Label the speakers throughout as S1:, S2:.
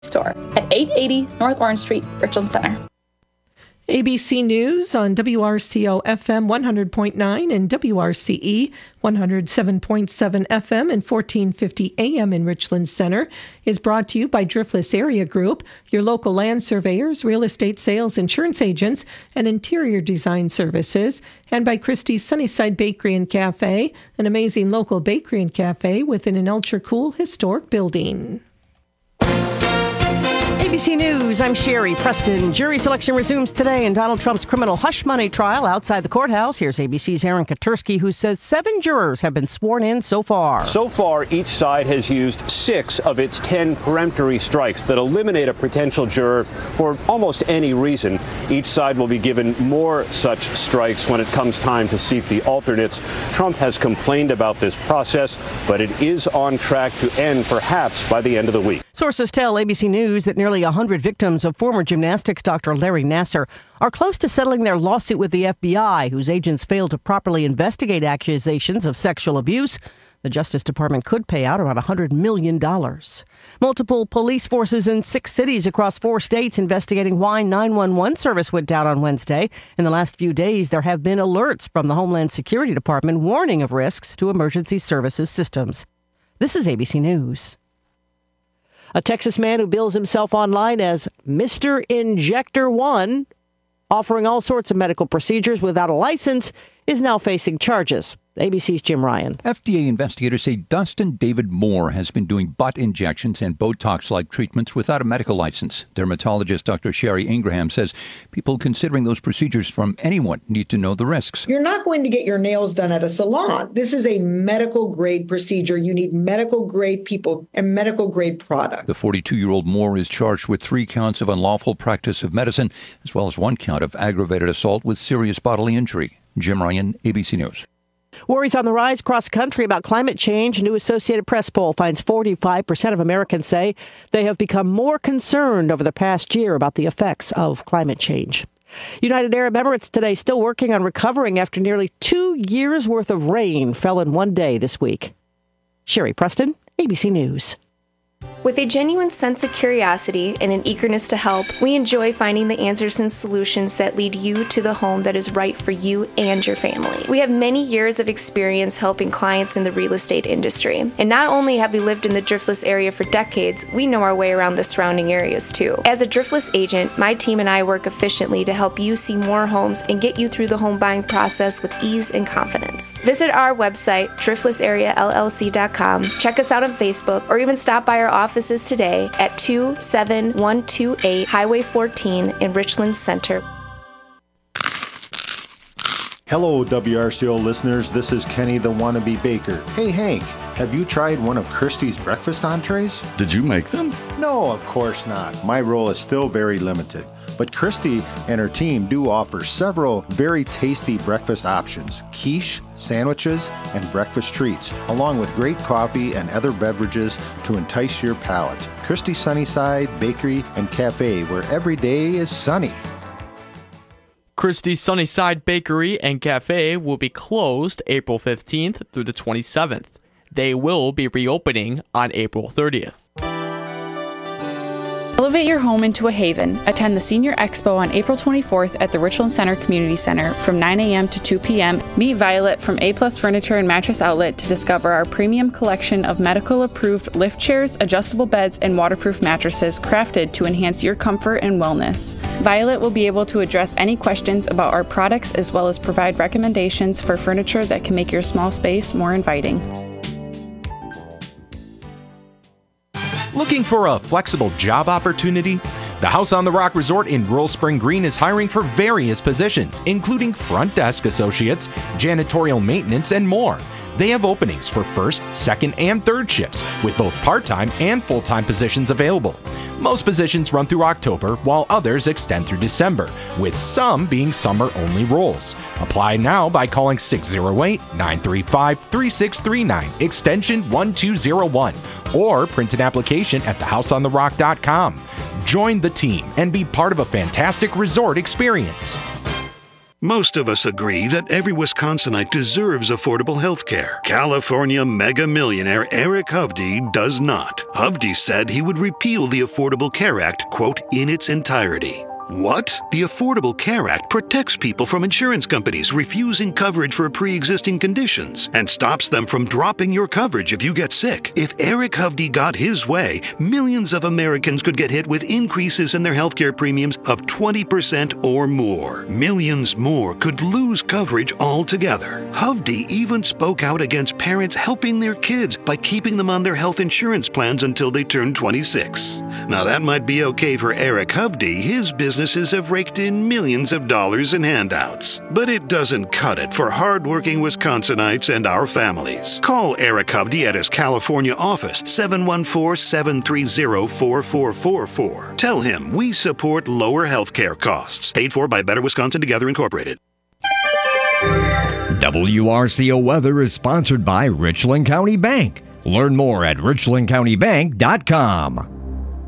S1: store at 880 North Orange Street, Richland Center.
S2: ABC News on WRCO FM 100.9 and WRCE 107.7 FM and 1450 AM in Richland Center is brought to you by Driftless Area Group, your local land surveyors, real estate sales, insurance agents, and interior design services, and by Christie's Sunnyside Bakery and Cafe, an amazing local bakery and cafe within an ultra-cool historic building.
S3: ABC News, I'm Sherry Preston. Jury selection resumes today in Donald Trump's criminal hush money trial outside the courthouse. Here's ABC's Aaron Katursky, who says 7 jurors have been sworn in so far.
S4: So far, each side has used 6 of its 10 peremptory strikes that eliminate a potential juror for almost any reason. Each side will be given more such strikes when it comes time to seat the alternates. Trump has complained about this process, but it is on track to end perhaps by the end of the week.
S3: Sources tell ABC News that nearly 100 victims of former gymnastics doctor Larry Nassar are close to settling their lawsuit with the FBI, whose agents failed to properly investigate accusations of sexual abuse. The Justice Department could pay out around $100 million. Multiple police forces in 6 cities across 4 states investigating why 911 service went down on Wednesday. In the last few days, there have been alerts from the Homeland Security Department warning of risks to emergency services systems. This is ABC News. A Texas man who bills himself online as Mr. Injector One, offering all sorts of medical procedures without a license, is now facing charges. ABC's Jim Ryan.
S5: FDA investigators say Dustin David Moore has been doing butt injections and Botox-like treatments without a medical license. Dermatologist Dr. Sherry Ingraham says people considering those procedures from anyone need to know the risks.
S6: You're not going to get your nails done at a salon. This is a medical-grade procedure. You need medical-grade people and medical-grade product.
S5: The 42-year-old Moore is charged with 3 counts of unlawful practice of medicine, as well as 1 count of aggravated assault with serious bodily injury. Jim Ryan, ABC News.
S3: Worries on the rise across the country about climate change. A new Associated Press poll finds 45% of Americans say they have become more concerned over the past year about the effects of climate change. United Arab Emirates today still working on recovering after nearly 2 years' worth of rain fell in one day this week. Sherry Preston, ABC News.
S7: With a genuine sense of curiosity and an eagerness to help, we enjoy finding the answers and solutions that lead you to the home that is right for you and your family. We have many years of experience helping clients in the real estate industry. And not only have we lived in the Driftless area for decades, we know our way around the surrounding areas too. As a Driftless agent, my team and I work efficiently to help you see more homes and get you through the home buying process with ease and confidence. Visit our website, driftlessareallc.com, check us out on Facebook, or even stop by our offices today at 27128 Highway 14 in Richland Center.
S8: Hello, WRCO listeners. This is Kenny the Wannabe Baker. Hey, Hank, have you tried one of Christie's breakfast entrees?
S9: Did you make them?
S8: No, of course not. My role is still very limited. But Christy and her team do offer several very tasty breakfast options, quiche, sandwiches, and breakfast treats, along with great coffee and other beverages to entice your palate. Christy Sunnyside Bakery and Cafe, where every day is sunny.
S10: Christie's Sunnyside Bakery and Cafe will be closed April 15th through the 27th. They will be reopening on April 30th.
S1: Elevate your home into a haven. Attend the Senior Expo on April 24th at the Richland Center Community Center from 9 a.m. to 2 p.m. Meet Violet from A+ Furniture and Mattress Outlet to discover our premium collection of medical-approved lift chairs, adjustable beds, and waterproof mattresses crafted to enhance your comfort and wellness. Violet will be able to address any questions about our products as well as provide recommendations for furniture that can make your small space more inviting.
S11: Looking for a flexible job opportunity? The House on the Rock Resort in Rural Spring Green is hiring for various positions, including front desk associates, janitorial maintenance, and more. They have openings for first, second, and third shifts, with both part-time and full-time positions available. Most positions run through October, while others extend through December, with some being summer-only roles. Apply now by calling 608-935-3639, extension 1201, or print an application at thehouseontherock.com. Join the team and be part of a fantastic resort experience.
S9: Most of us agree that every Wisconsinite deserves affordable health care. California mega millionaire Eric Hovde does not. Hovde said he would repeal the Affordable Care Act, quote, in its entirety. What? The Affordable Care Act protects people from insurance companies refusing coverage for pre-existing conditions and stops them from dropping your coverage if you get sick. If Eric Hovde got his way, millions of Americans could get hit with increases in their healthcare premiums of 20% or more. Millions more could lose coverage altogether. Hovde even spoke out against parents helping their kids by keeping them on their health insurance plans until they turn 26. Now that might be okay for Eric Hovde. His businesses have raked in millions of dollars in handouts. But it doesn't cut it for hardworking Wisconsinites and our families. Call Eric Hovde at his California office, 714-730-4444. Tell him we support lower health care costs. Paid for by Better Wisconsin Together Incorporated.
S12: WRCO Weather is sponsored by Richland County Bank. Learn more at richlandcountybank.com.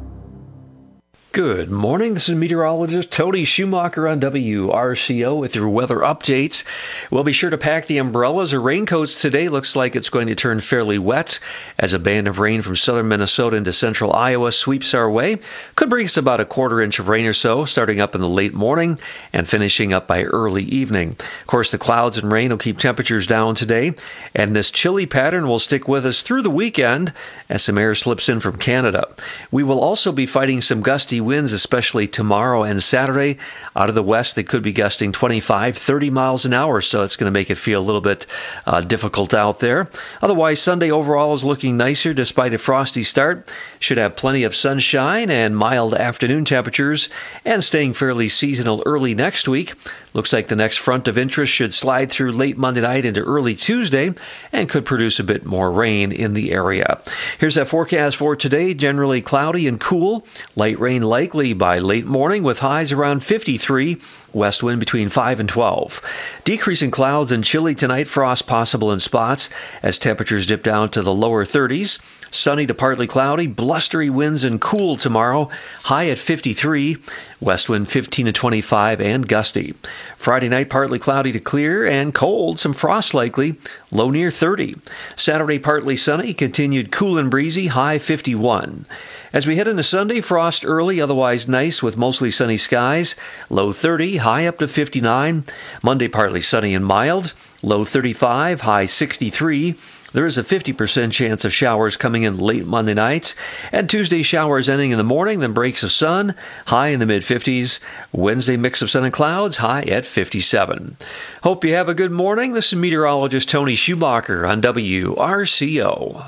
S13: Good morning. This is meteorologist Tony Schumacher on WRCO with your weather updates. We'll be sure to pack the umbrellas or raincoats today. Looks like it's going to turn fairly wet as a band of rain from southern Minnesota into central Iowa sweeps our way. Could bring us about a quarter inch of rain or so, starting up in the late morning and finishing up by early evening. Of course, the clouds and rain will keep temperatures down today, and this chilly pattern will stick with us through the weekend as some air slips in from Canada. We will also be fighting some gusty winds, especially tomorrow and Saturday. Out of the west, they could be gusting 25, 30 miles an hour, so it's going to make it feel a little bit difficult out there. Otherwise, Sunday overall is looking nicer despite a frosty start. Should have plenty of sunshine and mild afternoon temperatures, and staying fairly seasonal early next week. Looks like the next front of interest should slide through late Monday night into early Tuesday and could produce a bit more rain in the area. Here's that forecast for today. Generally cloudy and cool. Light rain likely by late morning with highs around 53. West wind between 5 and 12. Decreasing clouds and chilly tonight. Frost possible in spots as temperatures dip down to the lower 30s. Sunny to partly cloudy, blustery winds and cool tomorrow. High at 53. West wind 15 to 25 and gusty. Friday night partly cloudy to clear and cold. Some frost likely. Low near 30. Saturday partly sunny. Continued cool and breezy. High 51. As we head into Sunday, frost early, otherwise nice with mostly sunny skies. Low 30, high up to 59. Monday, partly sunny and mild. Low 35, high 63. There is a 50% chance of showers coming in late Monday night. And Tuesday, showers ending in the morning, then breaks of sun, high in the mid-50s. Wednesday, mix of sun and clouds, high at 57. Hope you have a good morning. This is meteorologist Tony Schumacher on WRCO.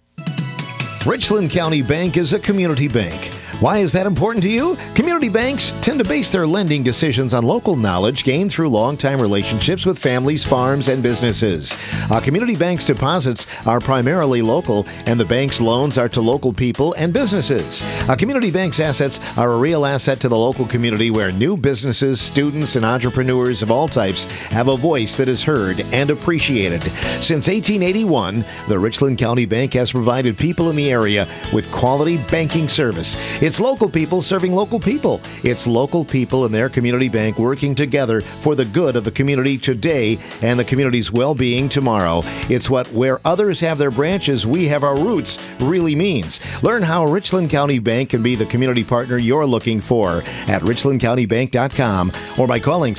S14: Richland County Bank is a community bank. Why is that important to you? Community banks tend to base their lending decisions on local knowledge gained through long-time relationships with families, farms, and businesses. Community bank's deposits are primarily local, and the bank's loans are to local people and businesses. Community bank's assets are a real asset to the local community where new businesses, students, and entrepreneurs of all types have a voice that is heard and appreciated. Since 1881, the Richland County Bank has provided people in the area with quality banking service. It's local people serving local people. It's local people in their community bank working together for the good of the community today and the community's well-being tomorrow. It's what where others have their branches, we have our roots really means. Learn how Richland County Bank can be the community partner you're looking for at richlandcountybank.com or by calling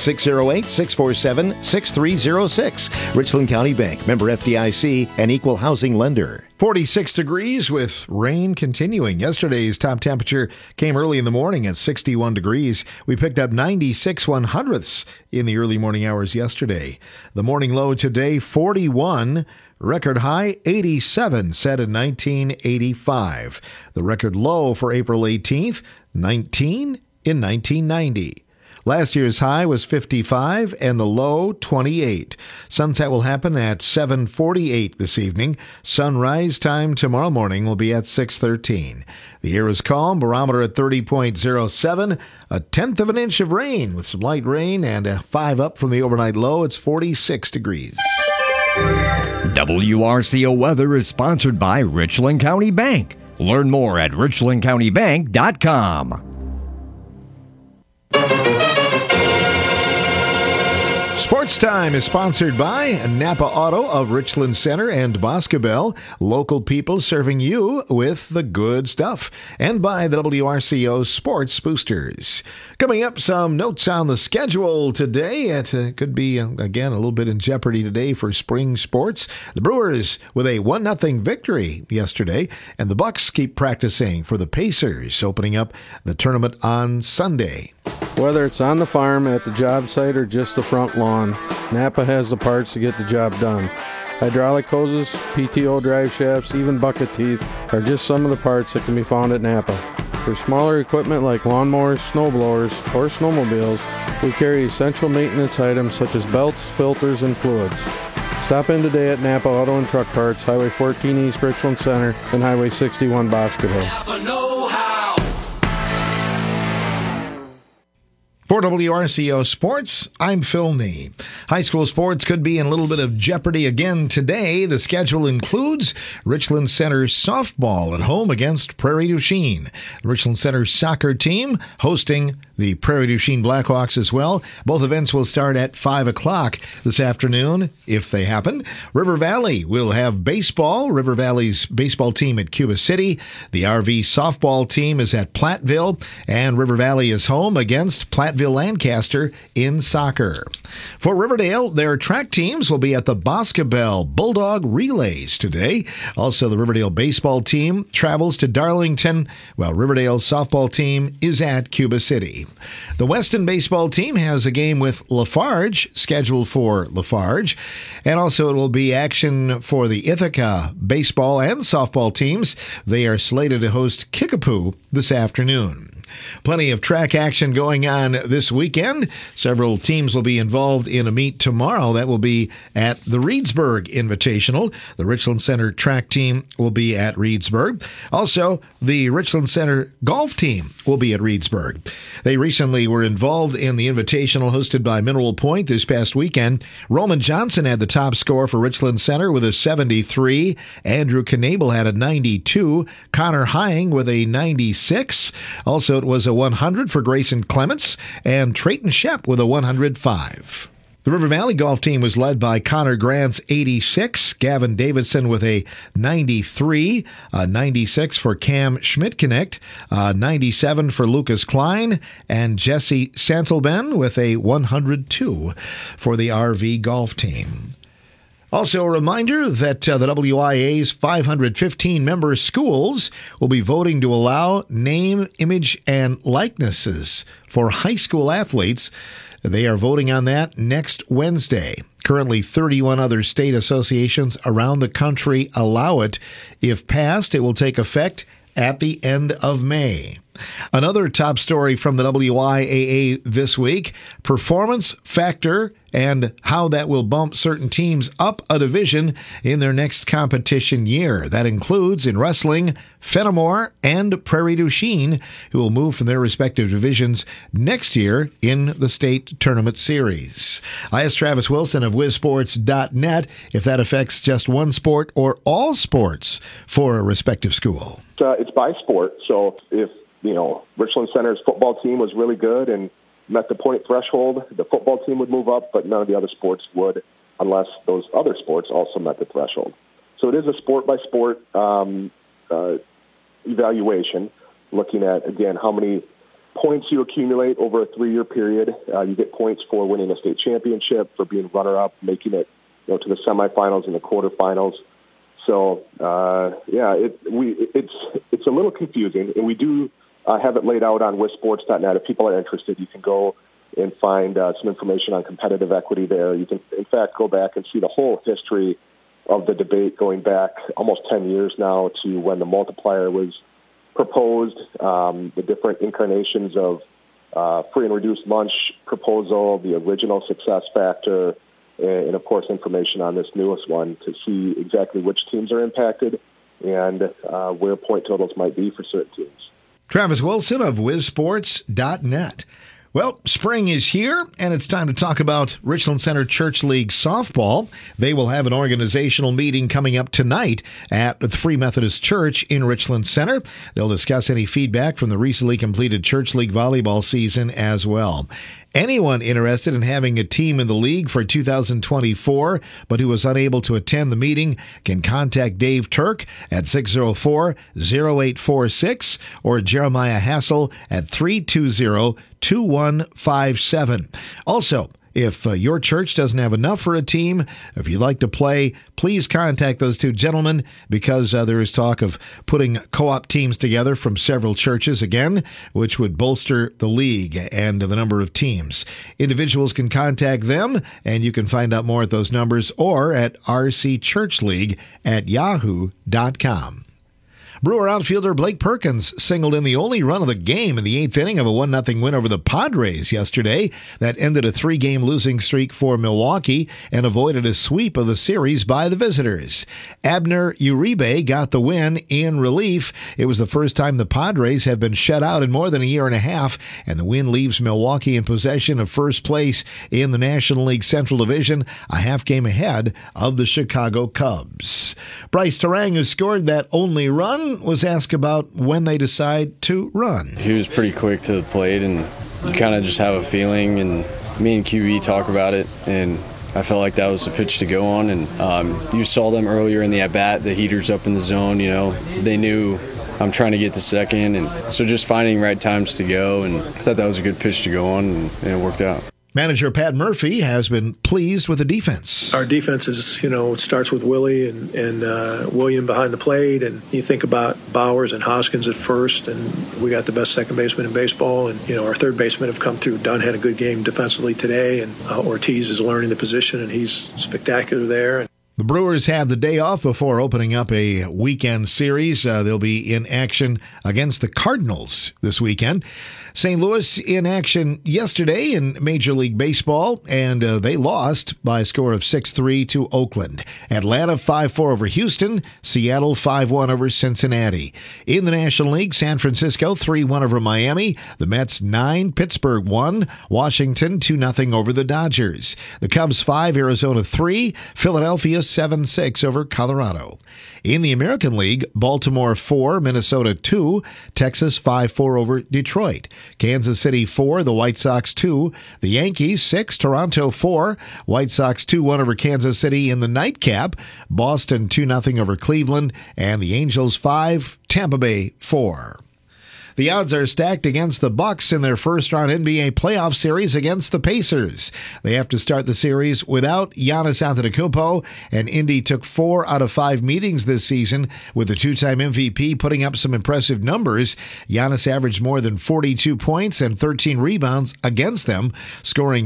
S14: 608-647-6306. Richland County Bank, member FDIC, an equal housing lender.
S15: 46 degrees with rain continuing. Yesterday's top temperature came early in the morning at 61 degrees. We picked up 96/100ths in the early morning hours yesterday. The morning low today, 41. Record high, 87, set in 1985. The record low for April 18th, 19 in 1990. Last year's high was 55 and the low 28. Sunset will happen at 7:48 this evening. Sunrise time tomorrow morning will be at 6:13. The air is calm, barometer at 30.07, a tenth of an inch of rain with some light rain and a 5 up from the overnight low. It's 46 degrees.
S12: WRCO Weather is sponsored by Richland County Bank. Learn more at richlandcountybank.com.
S15: Sports Time is sponsored by Napa Auto of Richland Center and Boscobel, local people serving you with the good stuff, and by the WRCO Sports Boosters. Coming up, some notes on the schedule today. It could be, again, a little bit in jeopardy today for spring sports. The Brewers with a 1-0 victory yesterday, and the Bucks keep practicing for the Pacers, opening up the tournament on Sunday.
S16: Whether it's on the farm, at the job site, or just the front lawn, Napa has the parts to get the job done. Hydraulic hoses, PTO drive shafts, even bucket teeth are just some of the parts that can be found at Napa. For smaller equipment like lawnmowers, snowblowers, or snowmobiles, we carry essential maintenance items such as belts, filters, and fluids. Stop in today at Napa Auto and Truck Parts, Highway 14 East Richland Center, and Highway 61 Boscoville.
S15: For WRCO Sports, I'm Phil Nee. High school sports could be in a little bit of jeopardy again today. The schedule includes Richland Center softball at home against Prairie du Chien. The Richland Center soccer team hosting the Prairie du Chien Blackhawks as well. Both events will start at 5 o'clock this afternoon, if they happen. River Valley will have baseball. River Valley's baseball team at Cuba City. The RV softball team is at Platteville. And River Valley is home against Platteville Lancaster in soccer. For Riverdale, their track teams will be at the Boscobel Bulldog Relays today. Also, the Riverdale baseball team travels to Darlington, while Riverdale's softball team is at Cuba City. The Weston baseball team has a game with Lafarge scheduled for Lafarge, and also it will be action for the Ithaca baseball and softball teams. They are slated to host Kickapoo this afternoon. Plenty of track action going on this weekend. Several teams will be involved in a meet tomorrow. That will be at the Reedsburg Invitational. The Richland Center track team will be at Reedsburg. Also, the Richland Center golf team will be at Reedsburg. They recently were involved in the Invitational hosted by Mineral Point this past weekend. Roman Johnson had the top score for Richland Center with a 73. Andrew Knabel had a 92. Connor Hying with a 96. Also, it was a 100 for Grayson Clements, and Trayton Shep with a 105. The River Valley golf team was led by Connor Grant's 86, Gavin Davidson with a 93, a 96 for Cam Schmidt-Connect, 97 for Lucas Klein, and Jesse Santelben with a 102 for the RV golf team. Also, a reminder that the WIA's 515 member schools will be voting to allow name, image, and likenesses for high school athletes. They are voting on that next Wednesday. Currently, 31 other state associations around the country allow it. If passed, it will take effect at the end of May. Another top story from the WIAA this week, performance factor and how that will bump certain teams up a division in their next competition year. That includes, in wrestling, Fenimore and Prairie du Chien, who will move from their respective divisions next year in the state tournament series. I asked Travis Wilson of WizSports.net if that affects just one sport or all sports for a respective school.
S17: It's by sport, so if Richland Center's football team was really good and met the point threshold, the football team would move up, but none of the other sports would unless those other sports also met the threshold. So it is a sport-by-sport evaluation, looking at, again, how many points you accumulate over a 3-year period. You get points for winning a state championship, for being runner-up, making it to the semifinals and the quarterfinals. So, it's a little confusing, and we do have it laid out on WizSports.net. If people are interested, you can go and find some information on competitive equity there. You can, in fact, go back and see the whole history of the debate going back almost 10 years now to when the multiplier was proposed, the different incarnations of free and reduced lunch proposal, the original success factor, and, of course, information on this newest one to see exactly which teams are impacted and where point totals might be for certain teams.
S15: Travis Wilson of WizSports.net. Well, spring is here, and it's time to talk about Richland Center Church League softball. They will have an organizational meeting coming up tonight at the Free Methodist Church in Richland Center. They'll discuss any feedback from the recently completed Church League volleyball season as well. Anyone interested in having a team in the league for 2024 but who was unable to attend the meeting can contact Dave Turk at 604-0846 or Jeremiah Hassel at 320-2157. Also, if your church doesn't have enough for a team, if you'd like to play, please contact those two gentlemen because there is talk of putting co-op teams together from several churches again, which would bolster the league and the number of teams. Individuals can contact them, and you can find out more at those numbers or at rcchurchleague@yahoo.com. Brewer outfielder Blake Perkins singled in the only run of the game in the eighth inning of a 1-0 win over the Padres yesterday. That ended a 3-game losing streak for Milwaukee and avoided a sweep of the series by the visitors. Abner Uribe got the win in relief. It was the first time the Padres have been shut out in more than a year and a half, and the win leaves Milwaukee in possession of first place in the National League Central Division, a half game ahead of the Chicago Cubs. Bryce Terang, who scored that only run, was asked about when they decide to run.
S18: He was pretty quick to the plate, and you kind of just have a feeling, and me and QB talk about it, and I felt like that was the pitch to go on. And you saw them earlier in the at-bat, the heaters up in the zone, they knew I'm trying to get to second, and so just finding right times to go, and I thought that was a good pitch to go on, and it worked out.
S15: Manager Pat Murphy has been pleased with the defense.
S19: Our defense is, it starts with Willie and William behind the plate, and you think about Bowers and Hoskins at first, and we got the best second baseman in baseball, and our third baseman have come through. Dunn had a good game defensively today, and Ortiz is learning the position, and he's spectacular there.
S15: The Brewers have the day off before opening up a weekend series. They'll be in action against the Cardinals this weekend. St. Louis in action yesterday in Major League Baseball, and they lost by a score of 6-3 to Oakland. Atlanta 5-4 over Houston. Seattle 5-1 over Cincinnati. In the National League, San Francisco 3-1 over Miami. The Mets 9, Pittsburgh 1. Washington 2-0 over the Dodgers. The Cubs 5, Arizona 3. Philadelphia 7-6 over Colorado. In the American League, Baltimore 4, Minnesota 2, Texas 5-4 over Detroit. Kansas City 4, the White Sox 2, the Yankees 6, Toronto 4, White Sox 2-1 over Kansas City in the nightcap, Boston 2-0 over Cleveland, and the Angels 5, Tampa Bay 4. The odds are stacked against the Bucks in their first-round NBA playoff series against the Pacers. They have to start the series without Giannis Antetokounmpo, and Indy took 4 out of 5 meetings this season, with the two-time MVP putting up some impressive numbers. Giannis averaged more than 42 points and 13 rebounds against them, scoring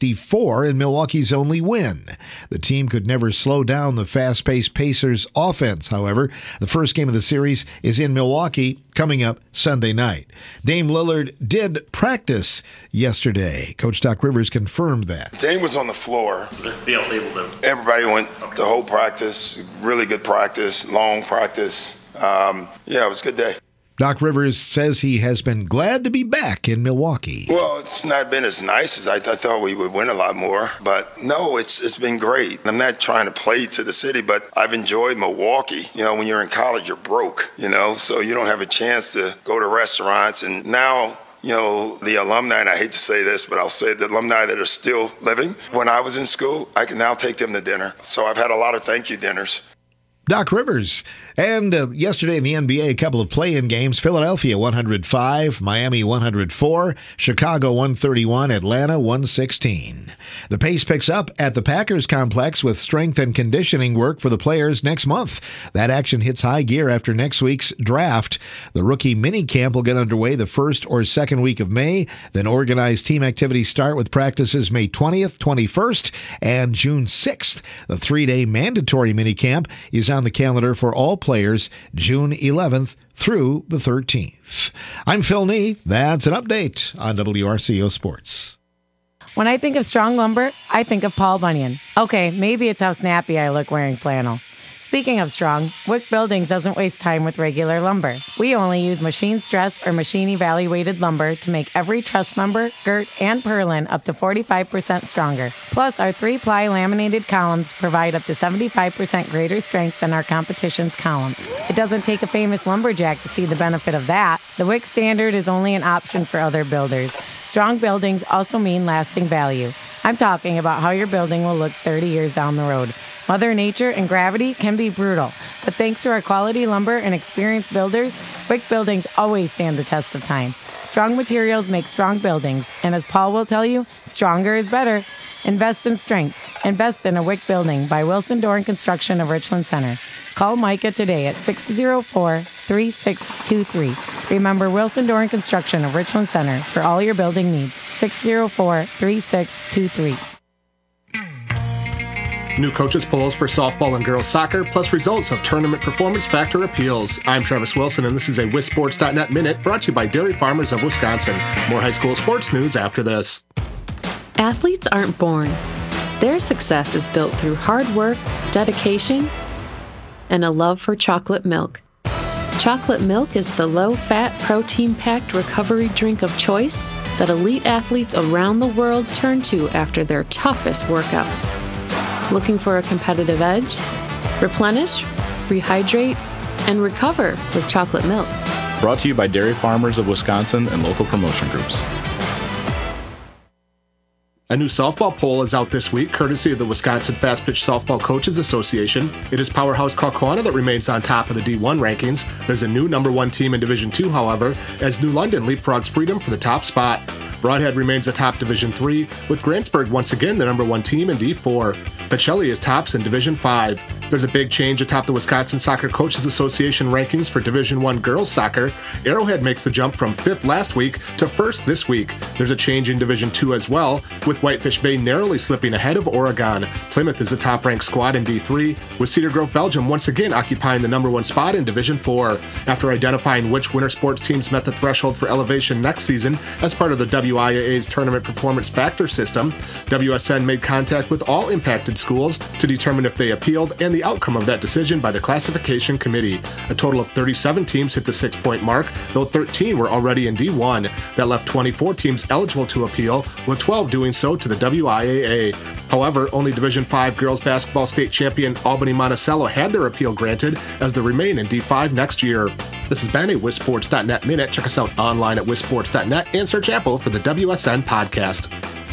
S15: 64 in Milwaukee's only win. The team could never slow down the fast-paced Pacers offense, however. The first game of the series is in Milwaukee, coming up Sunday night. Dame Lillard did practice yesterday. Coach Doc Rivers confirmed that.
S20: Dame was on the floor.
S21: Was everybody else able to?
S20: Everybody went the whole practice, really good practice, long practice. It was a good day.
S15: Doc Rivers says he has been glad to be back in Milwaukee.
S20: Well, it's not been as nice as I thought we would win a lot more. But no, it's been great. I'm not trying to play to the city, but I've enjoyed Milwaukee. When you're in college, you're broke, so you don't have a chance to go to restaurants. And now, the alumni, and I hate to say this, but I'll say the alumni that are still living. When I was in school, I can now take them to dinner. So I've had a lot of thank you dinners.
S15: Doc Rivers. And yesterday in the NBA, a couple of play-in games. Philadelphia 105, Miami 104, Chicago 131, Atlanta 116. The pace picks up at the Packers complex with strength and conditioning work for the players next month. That action hits high gear after next week's draft. The rookie mini camp will get underway the first or second week of May. Then organized team activities start with practices May 20th, 21st, and June 6th. The 3-day mandatory mini camp is on the calendar for all players June 11th through the 13th. I'm Phil Nee. That's an update on WRCO Sports.
S22: When I think of strong lumber, I think of Paul Bunyan. Okay, maybe it's how snappy I look wearing flannel.
S21: Speaking of strong, Wick Buildings doesn't waste time with regular lumber. We only use machine stress or machine evaluated lumber to make every truss member, girt, and purlin up to 45% stronger. Plus, our 3-ply laminated columns provide up to 75% greater strength than our competition's columns. It doesn't take a famous lumberjack to see the benefit of that. The Wick standard is only an option for other builders. Strong buildings also mean lasting value. I'm talking about how your building will look 30 years down the road. Mother Nature and gravity can be brutal, but thanks to our quality lumber and experienced builders, Wick Buildings always stand the test of time. Strong materials make strong buildings, and as Paul will tell you, stronger is better. Invest in strength. Invest in a Wick Building by Wilson Door and Construction of Richland Center. Call Micah today at 604-3623. Remember Wilson Door and Construction of Richland Center for all your building needs. 604-3623.
S22: New coaches polls for softball and girls soccer, plus results of tournament performance factor appeals. I'm Travis Wilson, and this is a WisSports.net Minute brought to you by Dairy Farmers of Wisconsin. More high school sports news after this.
S23: Athletes aren't born. Their success is built through hard work, dedication, and a love for chocolate milk. Chocolate milk is the low-fat, protein-packed recovery drink of choice that elite athletes around the world turn to after their toughest workouts. Looking for a competitive edge? Replenish, rehydrate, and recover with chocolate milk.
S24: Brought to you by Dairy Farmers of Wisconsin and local promotion groups.
S22: A new softball poll is out this week, courtesy of the Wisconsin Fast Pitch Softball Coaches Association. It is powerhouse Kaukauna that remains on top of the D1 rankings. There's a new number 1 team in Division 2, however, as New London leapfrogs Freedom for the top spot. Broadhead remains atop Division 3, with Grantsburg once again the number 1 team in D4. Pacelli is tops in Division 5. There's a big change atop the Wisconsin Soccer Coaches Association rankings for Division 1 girls soccer. Arrowhead makes the jump from 5th last week to 1st this week. There's a change in Division 2 as well, with Whitefish Bay narrowly slipping ahead of Oregon. Plymouth is a top-ranked squad in D3, with Cedar Grove, Belgium once again occupying the number 1 spot in Division 4. After identifying which winter sports teams met the threshold for elevation next season as part of the WIAA's Tournament Performance Factor system, WSN made contact with all impacted schools to determine if they appealed and the outcome of that decision by the classification committee. A total of 37 teams hit the 6-point mark, though 13 were already in D1. That left 24 teams eligible to appeal, with 12 doing so to the WIAA. However, only Division 5 girls basketball state champion Albany Monticello had their appeal granted, as they remain in D5 next year. This has been a WisSports.net Minute. Check us out online at WisSports.net and search Apple for the WSN podcast.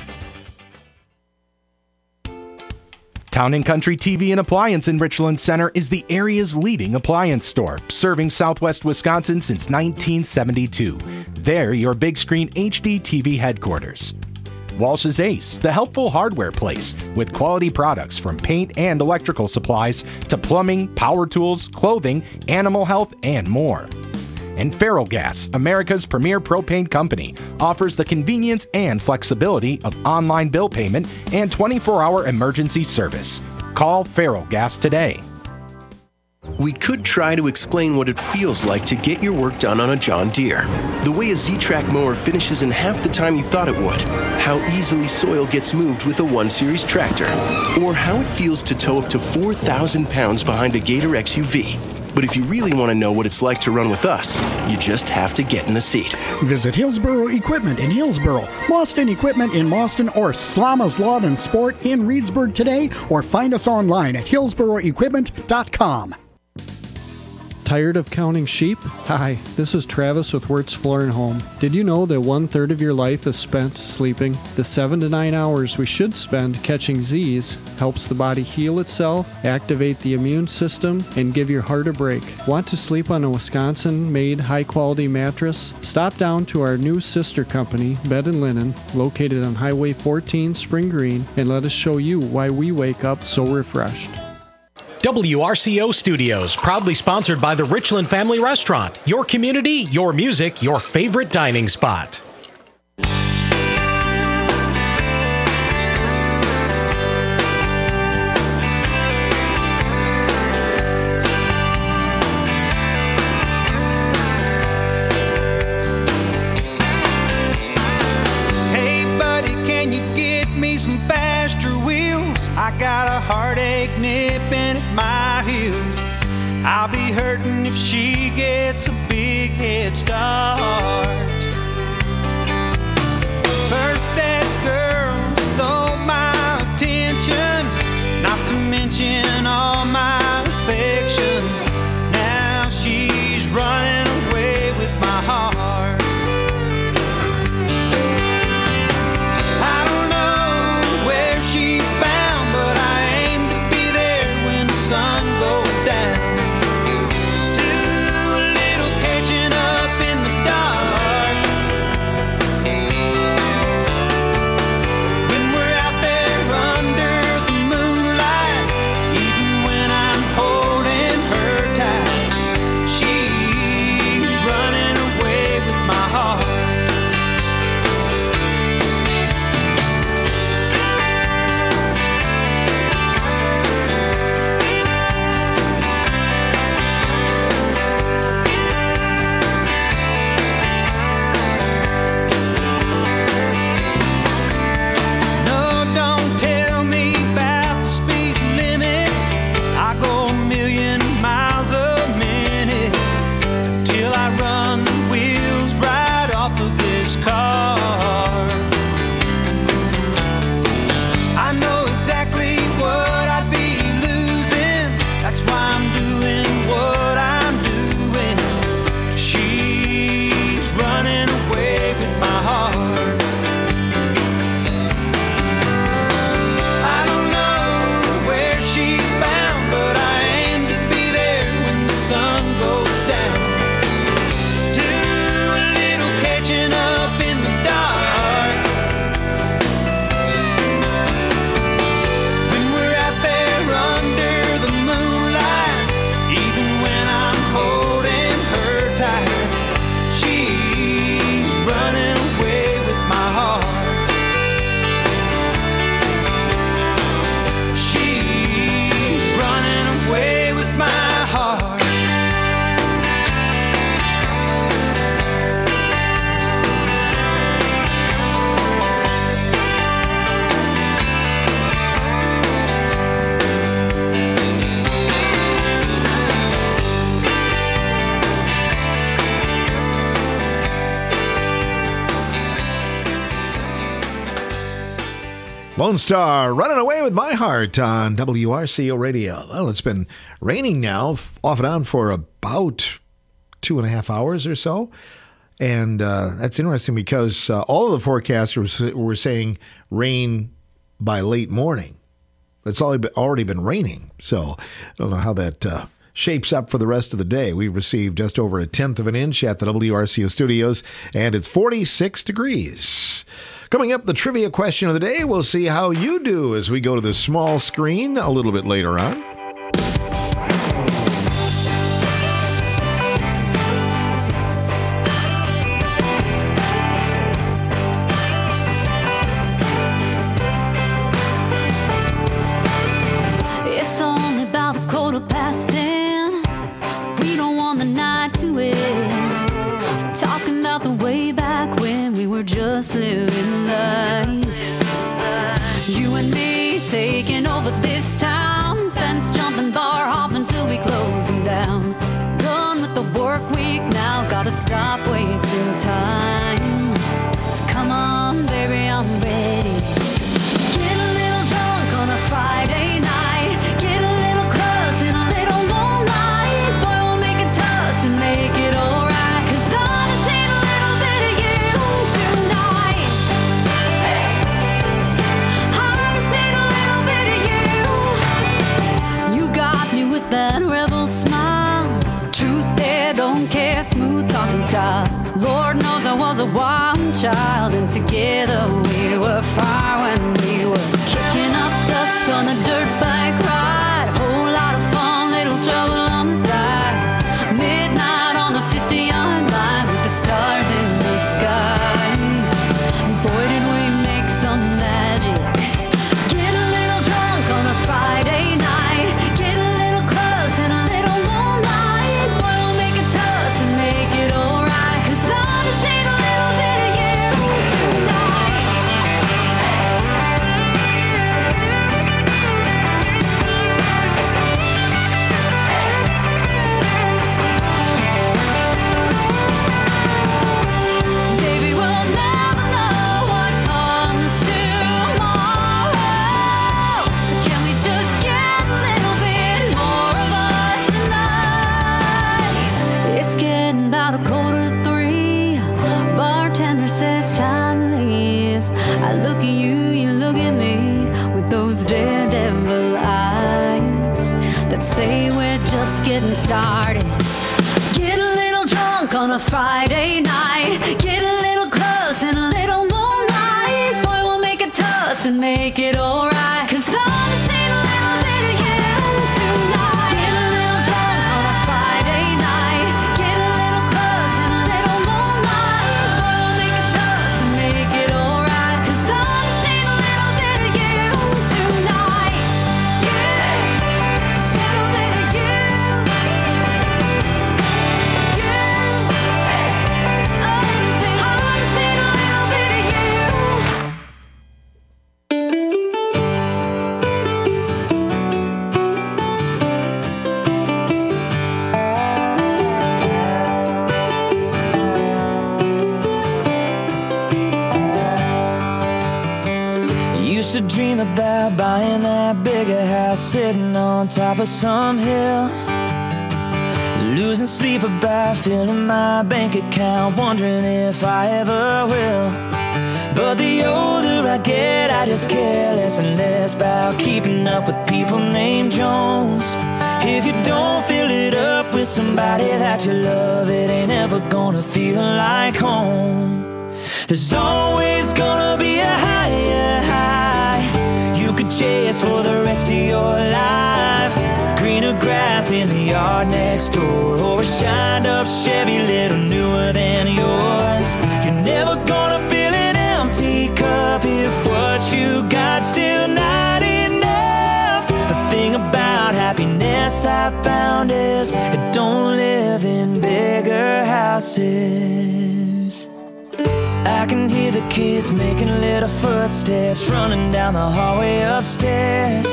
S11: Town & Country TV and Appliance in Richland Center is the area's leading appliance store, serving Southwest Wisconsin since 1972. They're your big screen HD TV headquarters. Walsh's Ace, the helpful hardware place with quality products from paint and electrical supplies to plumbing, power tools, clothing, animal health, and more. And Feral Gas, America's premier propane company, offers the convenience and flexibility of online bill payment and 24-hour emergency service. Call Feral Gas today.
S25: We could try to explain what it feels like to get your work done on a John Deere. The way a Z-Track mower finishes in half the time you thought it would. How easily soil gets moved with a 1 Series tractor. Or how it feels to tow up to 4,000 pounds behind a Gator XUV. But if you really want to know what it's like to run with us, you just have to get in the seat.
S26: Visit Hillsboro Equipment in Hillsboro, Boston Equipment in Boston, or Slama's Lawn and Sport in Reedsburg today, or find us online at hillsboroequipment.com.
S27: Tired of counting sheep? Hi, this is Travis with Wirtz Floor and Home. Did you know that 1/3 of your life is spent sleeping? The 7 to 9 hours we should spend catching Z's helps the body heal itself, activate the immune system, and give your heart a break. Want to sleep on a Wisconsin-made high-quality mattress? Stop down to our new sister company, Bed & Linen, located on Highway 14, Spring Green, and let us show you why we wake up so refreshed.
S28: WRCO Studios, proudly sponsored by the Richland Family Restaurant. Your community, your music, your favorite dining spot.
S29: Hey buddy, can you get me some faster wheels? I got a heartache nipping at my heels. I'll be hurting if she gets a big head start. First that girl stole my attention, not to mention all my affection. Now she's running away with my heart. I don't know where she's bound, but I aim to be there when the sun goes down. Do a little catching up in the dark. When we're out there under the moonlight, even when I'm holding her tight, she's running away with my heart. No, don't tell me about the speed limit. I go a million miles a minute till I run the wheels right off of this car. I know exactly what I'd be losing. That's why I'm doing what I'm doing. She's running away with my heart. I don't know where she's bound, but I aim to be there when the sun goes down. Do a little catching up in the dark. When we're out there under the moonlight, even when I'm holding her tight, she's running away with my heart. She's running away with my heart.
S15: Lone Star, Running Away with My Heart on WRCO Radio. Well, it's been raining now, off and on, for about 2.5 hours or so. And that's interesting because all of the forecasters were saying rain by late morning. It's already been raining. So I don't know how that shapes up for the rest of the day. We received just over 1/10 of an inch at the WRCO studios, and it's 46 degrees. Coming up, the trivia question of the day. We'll see how you do as we go to the small screen a little bit later on.
S1: It's only about 10:15. We don't want the night to end. Talking about the way back when we were just living life. You and me taking over this town. Fence jumping, bar hopping till we close them down. Done with the work week now, gotta stop wasting time. So come on, baby, I'm ready. Get a little drunk on a Friday night. Get a little close and a little moonlight. Boy, we'll make it toast and make it alright. 'Cause I just need a little bit of you tonight. I just need a little bit of you. You got me with that rebel smile. Truth there, don't care, smooth talking style. Lord knows I was a wild child, and together we were fire when we were kicking up dust on a dirt bike ride. Whole lot of fun, little trouble on the side. Midnight on the 50-yard line with the stars in the sky. Boy, did we make some magic. Get a little drunk on a Friday night. Get a little close and a little moonlight. Boy, we'll make it toast and make it alright. 'Cause I just need a little bit of you tonight. it's time to leave. I look at you, you look at me, with those daredevil eyes that say we're just getting started. Get a little drunk on a Friday night, get a little close and a little more light. Boy, we'll make a toast and make it alright, 'cause I just need a little bit of you tonight. Get a little drunk on a Friday night, get a little close and a little more light. Boy, we'll make a toast and make it alright, 'cause I just need a little bit of you tonight. Yeah, little bit of you.
S2: Used to dream about buying that bigger house, sitting on top of some hill, losing sleep about filling my bank account, wondering if I ever will. But the older I get, I just care less and less about keeping up with people named Jones. If you don't fill it up with somebody that you love, it ain't ever gonna feel like home. There's always gonna be a higher high you could chase for the rest of your life. Greener grass in the yard next door, or a shined up Chevy little newer than yours. You're never gonna fill an empty cup if what you got still not enough. The thing about happiness I found is it don't live in bigger houses. I can hear the kids making little footsteps running down the hallway upstairs.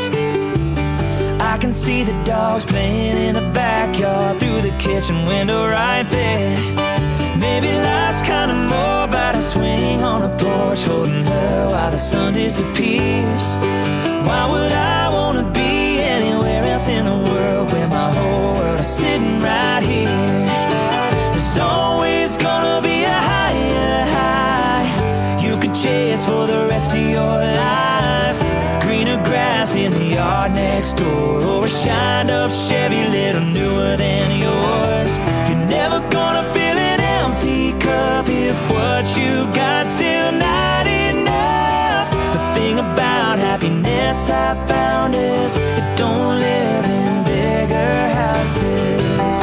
S2: I can see the dogs playing in the backyard through the kitchen window right there. Maybe life's kinda more about a swing on a porch holding her while the sun disappears. Why would I wanna be anywhere else in the world when my whole world is sitting right here? There's always gonna be a higher high you could chase for the rest of your life. Greener grass in the yard next door, or a shined up Chevy little newer than yours. You're never gonna fill an empty cup if what you got still not enough. The thing about happiness I found is it don't live in bigger houses.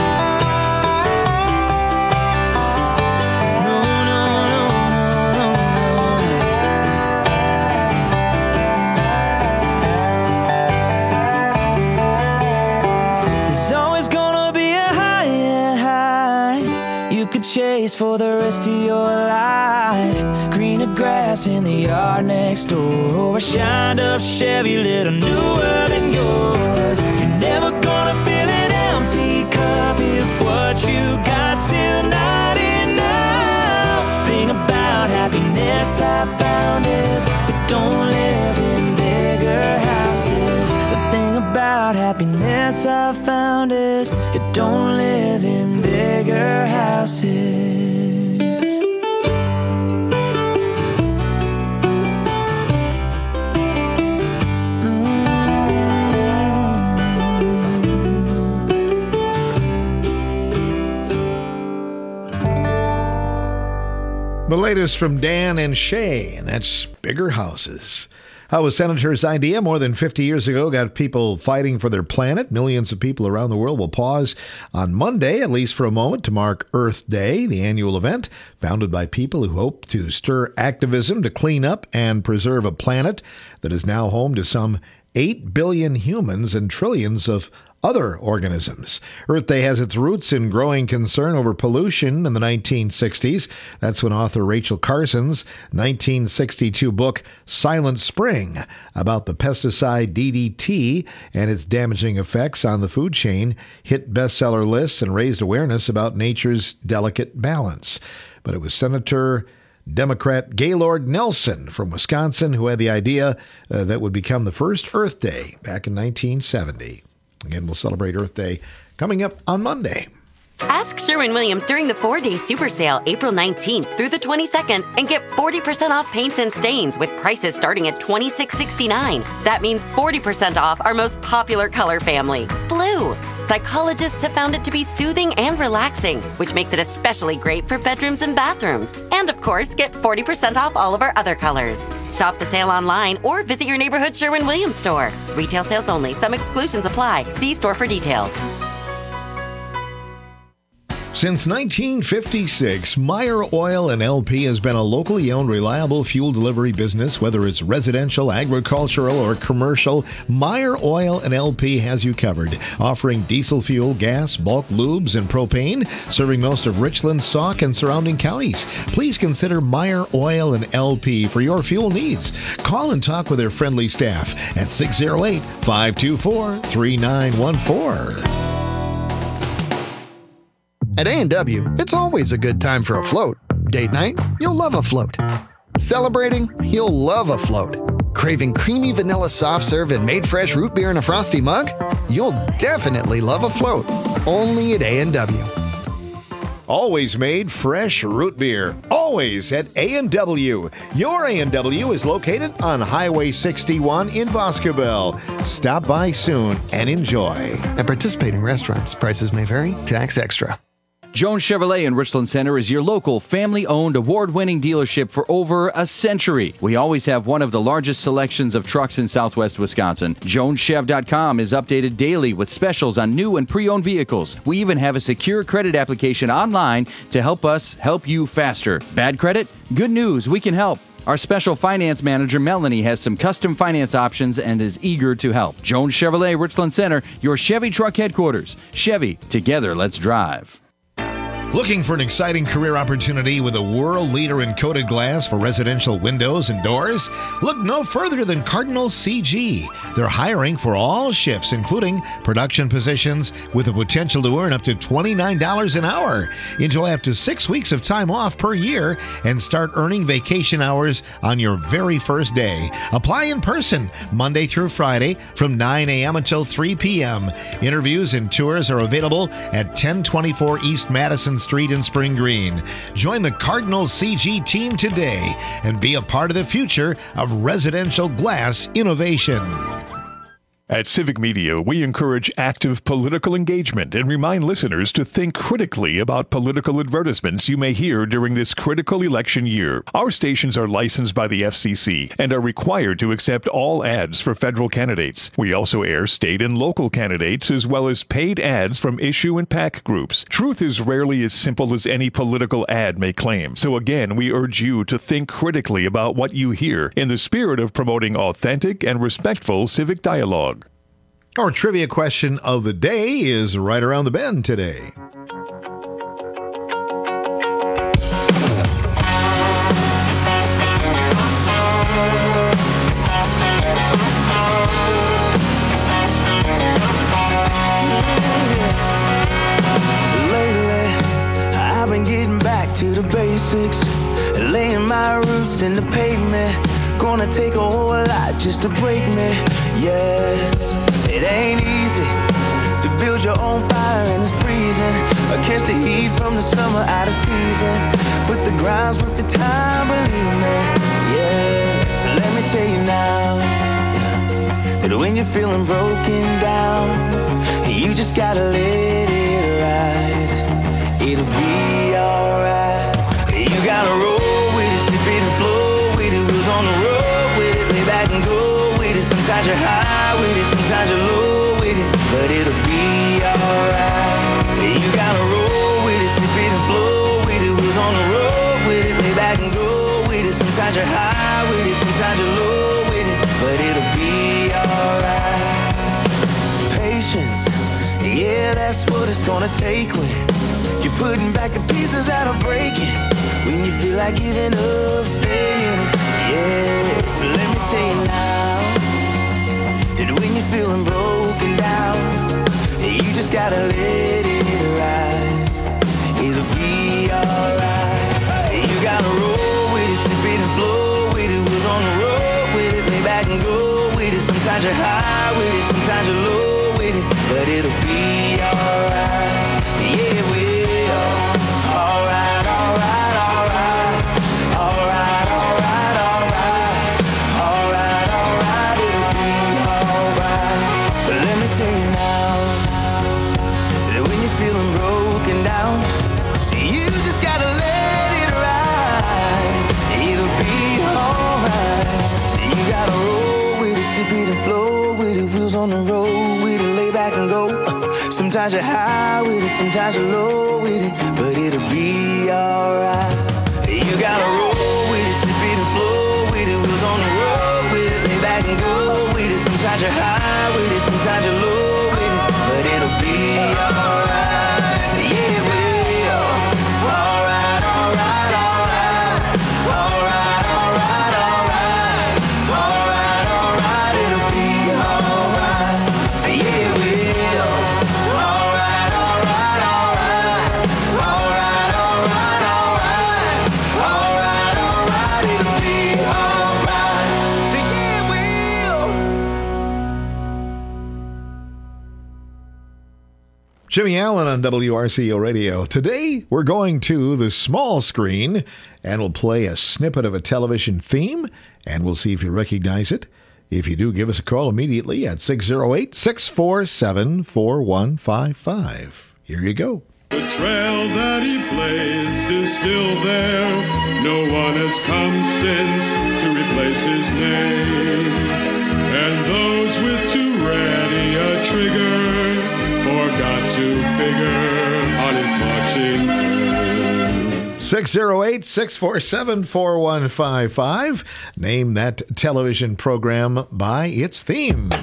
S2: Chase for the rest of your life. Greener grass in the yard next door, or a shined up Chevy little newer than yours. You're never gonna fill an empty cup if what you got still not enough. Thing about happiness I found is it don't live in bigger houses. The thing about happiness I found is it don't live in bigger houses.
S15: The latest from Dan and Shay, and that's bigger houses. How a senator's idea more than 50 years ago got people fighting for their planet. Millions of people around the world will pause on Monday, at least for a moment, to mark Earth Day, the annual event founded by people who hope to stir activism to clean up and preserve a planet that is now home to some 8 billion humans and trillions of other organisms. Earth Day has its roots in growing concern over pollution in the 1960s. That's when author Rachel Carson's 1962 book, Silent Spring, about the pesticide DDT and its damaging effects on the food chain, hit bestseller lists and raised awareness about nature's delicate balance. But it was Senator Democrat Gaylord Nelson from Wisconsin who had the idea that would become the first Earth Day back in 1970. Again, we'll celebrate Earth Day coming up on Monday.
S3: Ask Sherwin-Williams during the 4-day super sale, April 19th through the 22nd, and get 40% off paints and stains with prices starting at $26.69. That means 40% off our most popular color family, blue. Psychologists have found it to be soothing and relaxing, which makes it especially great for bedrooms and bathrooms. And of course, get 40% off all of our other colors. Shop the sale online or visit your neighborhood Sherwin-Williams store. Retail sales only. Some exclusions apply. See store for details.
S14: Since 1956, Meyer Oil and LP has been a locally owned, reliable fuel delivery business. Whether it's residential, agricultural, or commercial, Meyer Oil and LP has you covered. Offering diesel fuel, gas, bulk lubes, and propane, serving most of Richland, Sauk, and surrounding counties. Please consider Meyer Oil and LP for your fuel needs. Call and talk with their friendly staff at 608-524-3914.
S4: At A&W, it's always a good time for a float. Date night? You'll love a float. Celebrating? You'll love a float. Craving creamy vanilla soft serve and made fresh root beer in a frosty mug? You'll definitely love a float. Only at A&W.
S14: Always made fresh root beer. Always at A&W. Your A&W is located on Highway 61 in Boscobel. Stop by soon and enjoy.
S4: At participating restaurants, prices may vary. Tax extra.
S5: Jones Chevrolet in Richland Center is your local family-owned, award-winning dealership for over a century. We always have one of the largest selections of trucks in southwest Wisconsin. JonesChev.com is updated daily with specials on new and pre-owned vehicles. We even have a secure credit application online to help us help you faster. Bad credit? Good news, we can help. Our special finance manager, Melanie, has some custom finance options and is eager to help. Jones Chevrolet, Richland Center, your Chevy truck headquarters. Chevy, together, let's drive.
S14: Looking for an exciting career opportunity with a world leader in coated glass for residential windows and doors? Look no further than Cardinal CG. They're hiring for all shifts, including production positions, with the potential to earn up to $29 an hour. Enjoy up to 6 weeks of time off per year and start earning vacation hours on your very first day. Apply in person Monday through Friday from 9 a.m. until 3 p.m. Interviews and tours are available at 1024 East Madison Street in Spring Green. Join the Cardinal CG team today and be a part of the future of residential glass innovation.
S6: At Civic Media, we encourage active political engagement and remind listeners to think critically about political advertisements you may hear during this critical election year. Our stations are licensed by the FCC and are required to accept all ads for federal candidates. We also air state and local candidates as well as paid ads from issue and PAC groups. Truth is rarely as simple as any political ad may claim. So again, we urge you to think critically about what you hear in the spirit of promoting authentic and respectful civic dialogue.
S15: Our trivia question of the day is right around the bend today.
S2: Lately, I've been getting back to the basics, laying my roots in the pavement. Gonna take a whole lot just to break me. Yes, it ain't easy to build your own fire and it's freezing. Against the heat from the summer out of season. But the grind's worth the time, believe me. Yeah, so let me tell you now, that when you're feeling broken down, you just gotta let it ride. It'll be alright. You gotta roll with it, sip it and flow with it. Wheels on the road with it, lay back and go with it. Sometimes you're high with it, sometimes you're low with it, but it'll be alright. You gotta roll with it, sip it and flow with it. Wheels on the road with it, lay back and go with it. Sometimes you're high with it, sometimes you're low with it, but it'll be alright. Patience, yeah, that's what it's gonna take when you're putting back the pieces that are breaking. When you feel like giving up, stay in it. Yeah, so let me tell you now, that when you're feeling broken down, you just gotta let it ride. It'll be alright. You gotta roll with it, sip it and flow with it. Wheels on the road with it, lay back and go with it. Sometimes you're high with it, sometimes you're low with it, but it'll be alright. Yeah, sip it and flow with it, wheels on the road with it, lay back and go. Sometimes you're high with it, sometimes you're low with it, but it'll be alright. You gotta roll with it, sip it and flow with it, wheels on the road with it, lay back and go with it. Sometimes you're high with it, sometimes you're low with it, but it'll be alright. Yeah, it will. Alright, alright, alright. Alright, alright, alright. Alright, alright, it'll be alright. Say yeah, it will. Alright, alright, alright. Alright, alright, alright. Alright, alright, it'll be alright. Say yeah, it will.
S15: Jimmy Allen on WRCO Radio. Today, we're going to the small screen, and we'll play a snippet of a television theme, and we'll see if you recognize it. If you do, give us a call immediately at 608-647-4155. Here you go.
S7: The trail that he blazed is still there. No one has come since to replace his name. And those with too ready a trigger forgot to figure on his marching code.
S15: 608-647-4155. Name that television program by its theme.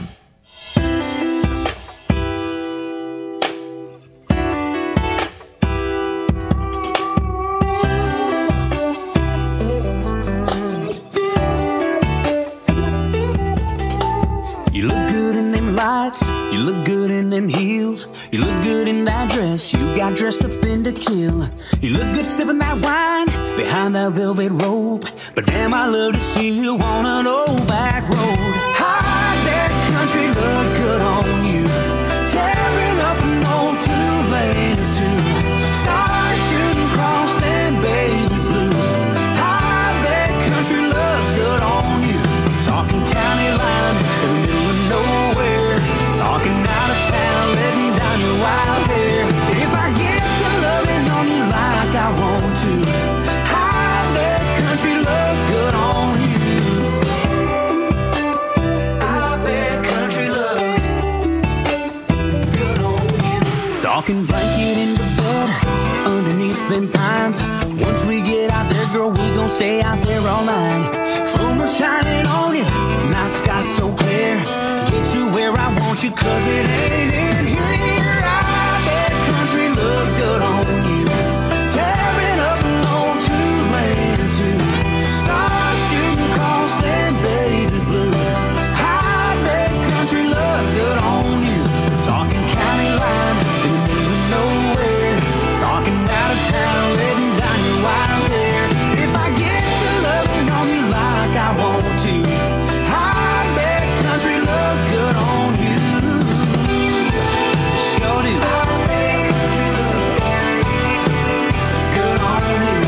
S2: You look good in them lights, you look good in them heels, you look good in that dress, you got dressed up in to kill. You look good sipping that wine behind that velvet robe, but damn, I love to see you on an old back road. High deck country look good on you, tearing up an old two-lane or two, stars shooting across them baby blues. High deck country look good on you, talking county line in the middle of nowhere, talking out of town, letting down your wild hair. If I get to loving on you like I want to, high deck country look good on you. High deck country look good on you. Talking blanket in the bed underneath them pines. Once we get out there, girl, we gon' stay out there all night. Full moon shining on you, night sky so clear. Get you where I want you, cause it ain't in here. I bet country look good on you, tearing up an old two-lane or two, stars shooting across them baby blues. I bet country look good on you, talking county line in the middle of nowhere, talking out of town, letting down your wild hair. If I get to loving on you like I want to, I bet country look good on you. Sure do. I bet country look good on you.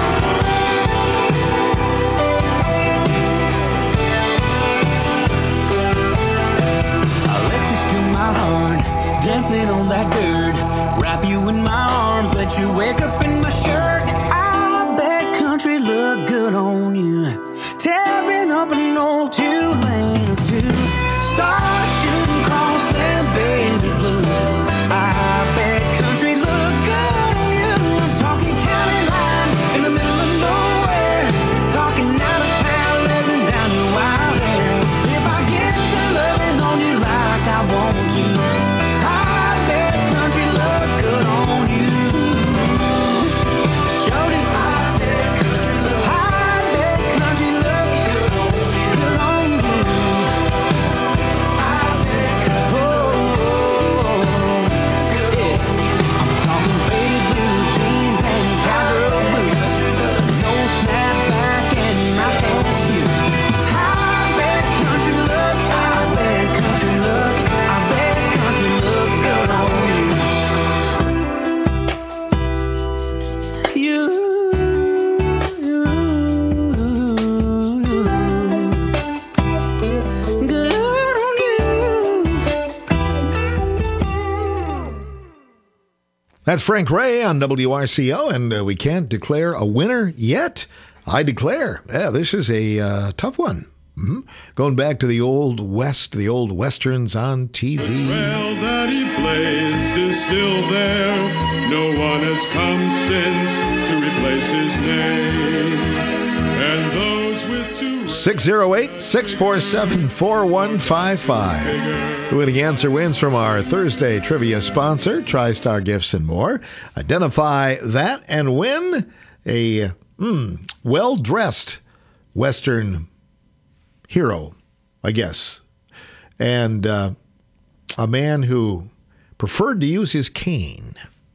S2: I let you steal my heart, dancing on that dirt, wrap you in my arms, let you wake up in my shirt. I bet country look good on you, tearing up an old two-lane or two, stars shooting across them baby blues. I bet country look good on you. I'm talking county line in the middle of nowhere, talking out of town, letting down your wild hair. If I get to loving on you like I want to, I bet country look good on you. Showed it. I bet country look good on you. I bet I'm talking faded blue jeans and cowgirl boots, no snapback and my pants too. I bet country look, I bet country look, I bet country look good on you. Good on you.
S15: That's Frank Ray on WRCO, and we can't declare a winner yet. I declare, this is a tough one. Going back to the Old West, the old Westerns on TV.
S7: The trail that he blazed is still there. No one has come since to replace his name. And those with two
S15: 608-647-4155. The winning answer wins from our Thursday trivia sponsor, TriStar Gifts and More. Identify that and win a well-dressed Western hero, I guess, and a man who preferred to use his cane.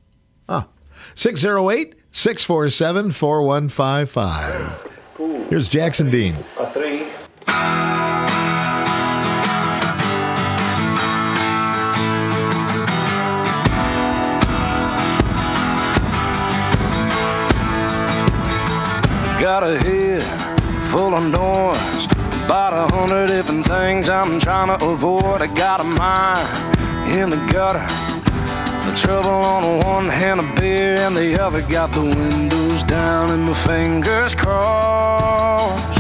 S15: 608-647-4155. Here's Jackson Dean.
S8: A 3.
S29: Got a head full of noise, about 100 different things I'm trying to avoid. I got a mind in the gutter, the trouble on one hand, a beer in the other. Got the windows down and my fingers crossed,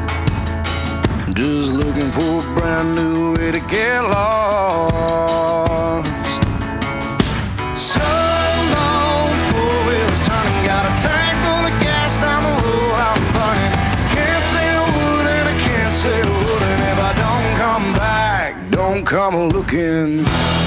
S29: just looking for a brand new way to get lost. So long, four wheels turning, got a tank full of gas down the road I'm burning. Can't say a word and I can't say a word, and if I don't come back, don't come looking.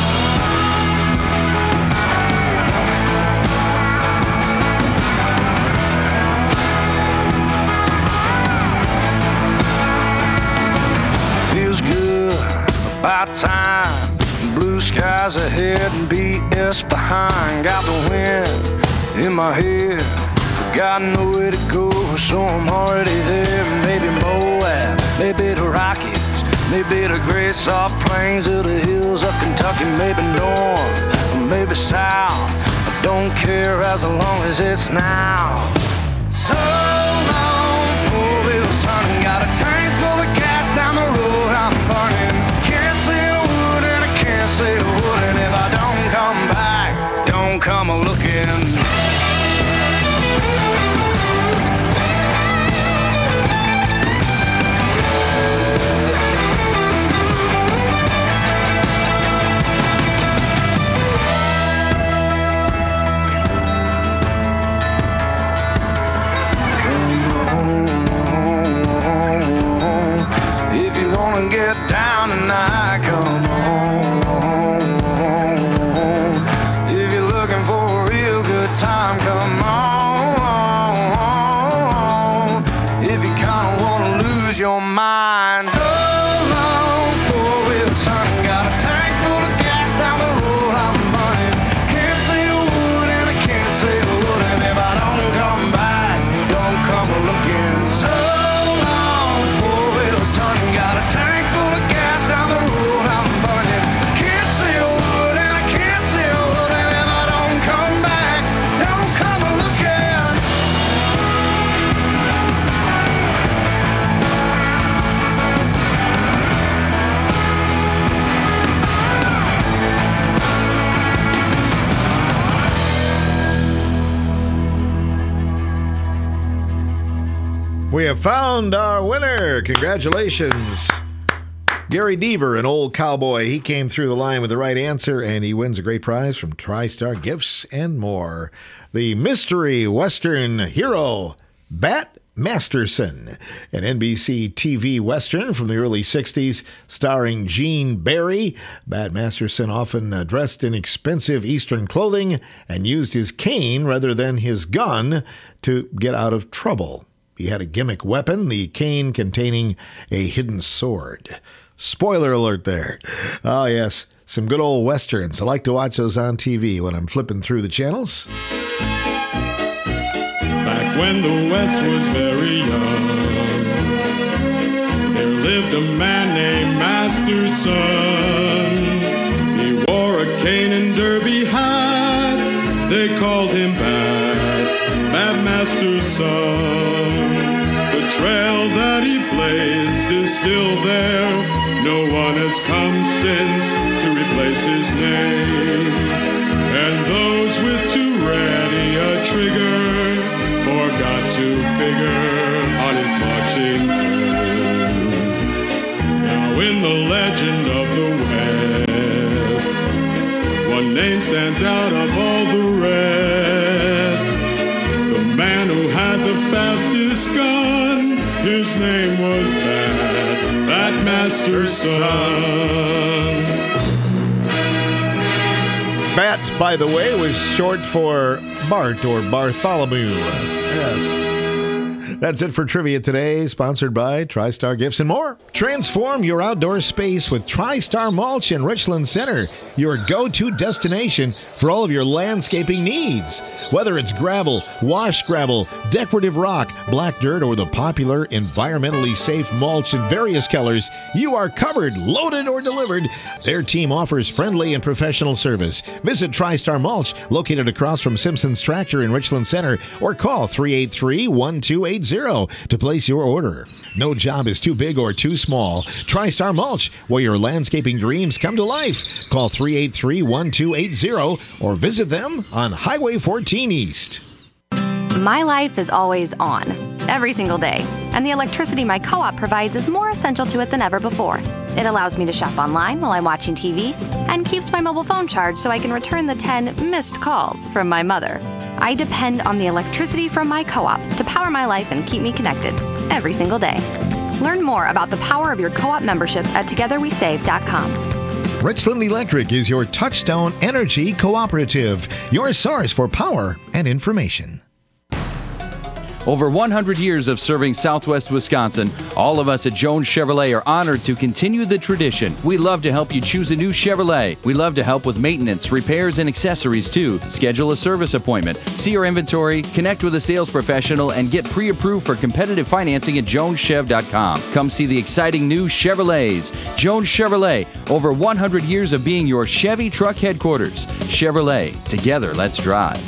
S29: Feels good, about time. Blue skies ahead and BS behind. Got the wind in my head, got nowhere to go, so I'm already there. Maybe Moab, maybe the Rockies, maybe the great soft plains of the hills of Kentucky. Maybe north, or maybe south, I don't care as long as it's now. So long, four wheels turning, got a tank full of gas down the road I'm burning. Can't say a word and I can't say a word, and if I don't come back, don't come looking. Get down tonight, come on. If you're looking for a real good time, come on. If you kinda wanna lose your mind, so long, four wheels turning, got a tank full of gas down the road I'm burning. Can't say a word and I can't say a word, and if I don't come back, don't come looking. So long, four wheels turning, got a tank down the road I'm burning. Can't say a word and I can't say a word, and if I don't come back, don't come looking.
S15: We have found our winner. Congratulations. Gary Deaver, an old cowboy, he came through the line with the right answer, and he wins a great prize from TriStar Gifts and More. The mystery Western hero, Bat Masterson, an NBC TV Western from the early 60s starring Gene Barry. Bat Masterson often dressed in expensive Eastern clothing and used his cane rather than his gun to get out of trouble. He had a gimmick weapon, the cane containing a hidden sword. Spoiler alert there. Oh, yes, some good old Westerns. I like to watch those on TV when I'm flipping through the channels.
S7: Back when the West was very young, there lived a man named Masterson. He wore a cane and derby hat. They called him Bat Masterson. The trail that he blazed is still there. No one has come since to replace his name. And those with too ready a trigger forgot to figure on his marching name stands out of all the rest. The man who had the fastest gun, his name was that master's son.
S15: Bat, by the way, was short for Bart or Bartholomew. Yes. That's it for Trivia Today, sponsored by TriStar Gifts and more. Transform your outdoor space with TriStar Mulch in Richland Center, your go-to destination for all of your landscaping needs. Whether it's gravel, wash gravel, decorative rock, black dirt, or the popular environmentally safe mulch in various colors, you are covered, loaded, or delivered. Their team offers friendly and professional service. Visit TriStar Mulch, located across from Simpson's Tractor in Richland Center, or call 383-1280 to place your order. No job is too big or too small. TriStar Mulch, where your landscaping dreams come to life. Call 383-1280 or visit them on Highway 14 East.
S8: My life is always on, every single day, and the electricity my co-op provides is more essential to it than ever before. It allows me to shop online while I'm watching TV and keeps my mobile phone charged so I can return the 10 missed calls from my mother. I depend on the electricity from my co-op to power my life and keep me connected every single day. Learn more about the power of your co-op membership at togetherwesave.com.
S15: Richland Electric is your touchstone energy cooperative, your source for power and information.
S5: Over 100 years of serving Southwest Wisconsin, all of us at Jones Chevrolet are honored to continue the tradition. We love to help you choose a new Chevrolet. We love to help with maintenance, repairs, and accessories too. Schedule a service appointment, see our inventory, connect with a sales professional, and get pre-approved for competitive financing at joneschev.com. Come see the exciting new Chevrolets. Jones Chevrolet, over 100 years of being your Chevy truck headquarters. Chevrolet, together let's drive.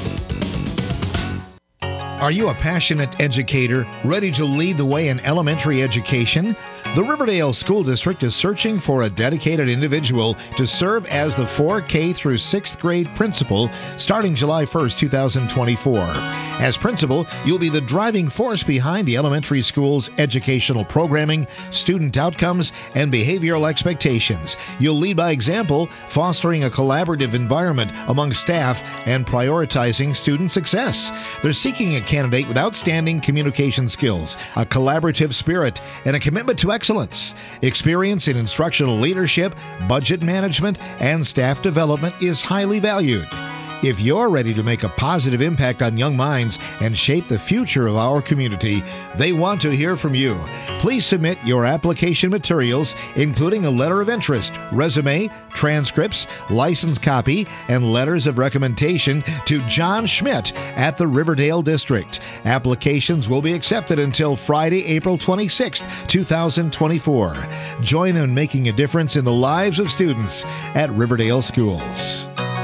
S15: Are you a passionate educator ready to lead the way in elementary education? The Riverdale School District is searching for a dedicated individual to serve as the 4K through 6th grade principal starting July 1st, 2024. As principal, you'll be the driving force behind the elementary school's educational programming, student outcomes, and behavioral expectations. You'll lead by example, fostering a collaborative environment among staff and prioritizing student success. They're seeking a candidate with outstanding communication skills, a collaborative spirit, and a commitment to excellence. Experience in instructional leadership, budget management, and staff development is highly valued. If you're ready to make a positive impact on young minds and shape the future of our community, they want to hear from you. Please submit your application materials, including a letter of interest, resume, transcripts, license copy, and letters of recommendation to John Schmidt at the Riverdale District. Applications will be accepted until Friday, April 26th, 2024. Join them in making a difference in the lives of students at Riverdale Schools.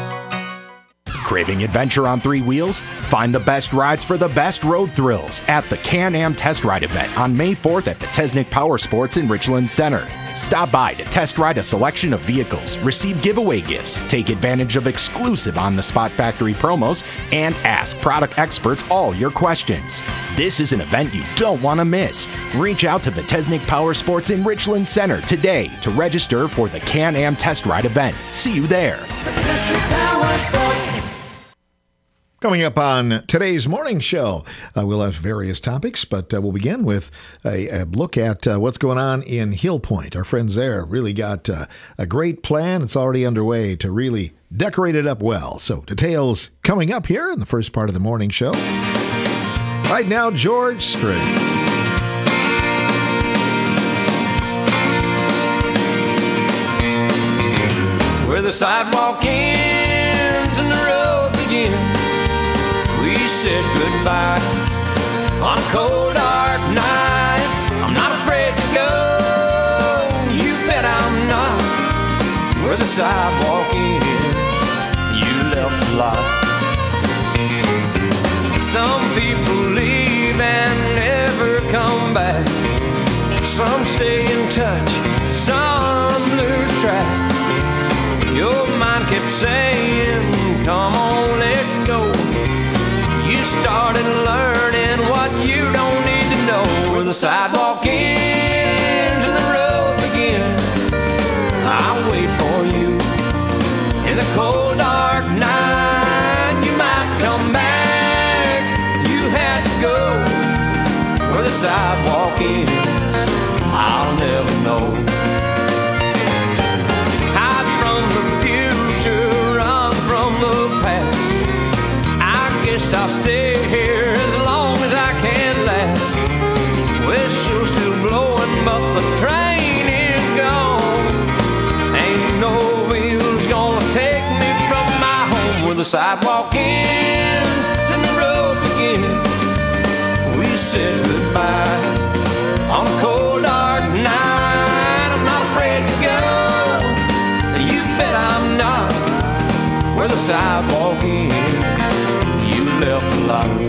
S11: Craving adventure on three wheels? Find the best rides for the best road thrills at the Can-Am Test Ride event on May 4th at Betesnik Power Sports in Richland Center. Stop by to test ride a selection of vehicles, receive giveaway gifts, take advantage of exclusive on-the-spot factory promos, and ask product experts all your questions. This is an event you don't want to miss. Reach out to Betesnik Power Sports in Richland Center today to register for the Can-Am Test Ride event. See you there.
S2: Betesnik Power Sports.
S15: Coming up on today's morning show, we'll have various topics, but we'll begin with a look at what's going on in Hill Point. Our friends there really got a great plan. It's already underway to really decorate it up well. So details coming up here in the first part of the morning show. Right now, George Strait.
S29: Where the sidewalk ends and the road begins, we said goodbye on a cold dark night. I'm not afraid to go, you bet I'm not. Where the sidewalk ends, you left a lot. Some people leave and never come back. Some stay in touch, some lose track. Your mind kept saying, come on, let's go. You started learning what you don't need to know. Where the sidewalk ends and the road begins, I'll wait for you in the cold dark sidewalk ends, I'll never know. Hide from the future, run from the past. I guess I'll stay here as long as I can last. Whistle's still blowing, but the train is gone. Ain't no wheels gonna take me from my home, where the sidewalk ends and the road begins. We said goodbye on a cold dark night. I'm not afraid to go, you bet I'm not. Where the sidewalk ends, you left the light.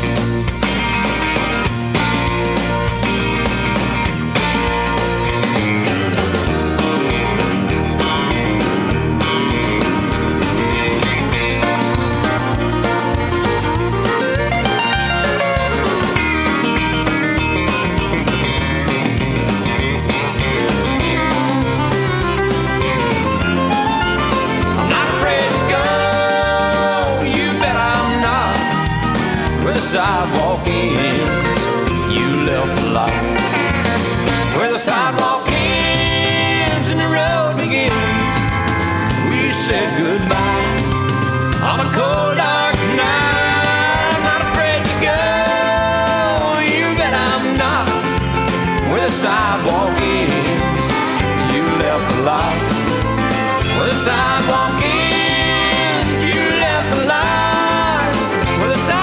S29: Sidewalk ends, you left the light. Where the sidewalk ends and the road begins, we said goodbye on a cold dark night. I'm not afraid to go, you bet I'm not. Where the sidewalk ends, you left the light. Where the sidewalk ends, you left the light. Where the sidewalk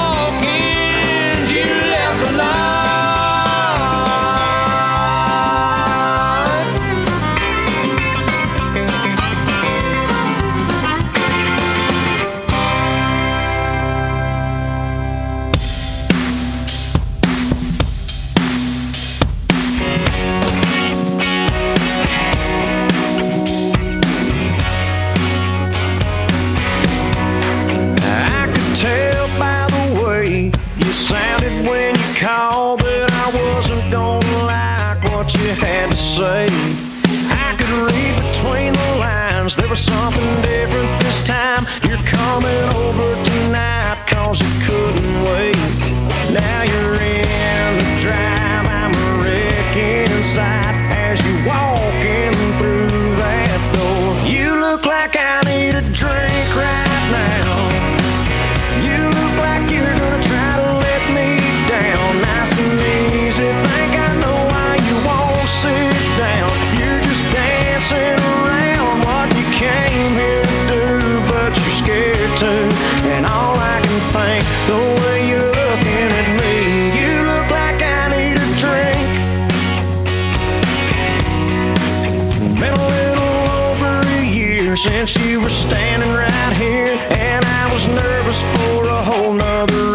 S29: call that I wasn't gonna like what you had to say. I could read between the lines, there was something different this time. You're coming over tonight cause you couldn't wait. Now you're in the drive, I'm a wreck inside as you walking through that door. You look like I need a drink right now. You look like you're gonna try to let me down. Nice and easy, think I know why you won't sit down. You're just dancing around what you came here to do, but you're scared to. And all I can think, the way you're looking at me, you look like I need a drink. Been a little over a year since you were standing right here, and I was nervous for a whole nother